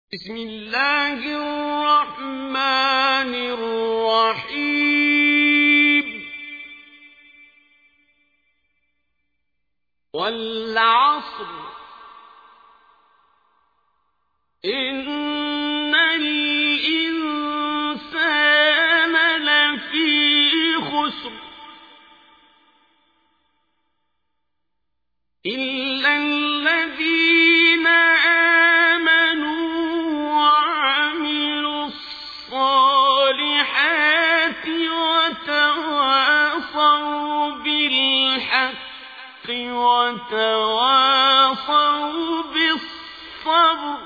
بسم الله الرحمن الرحيم والعصر إن الإنسان لفي خسر إلا الذين آمنوا وعملوا الصالحات وتواصوا بالحق وتواصوا بالصبر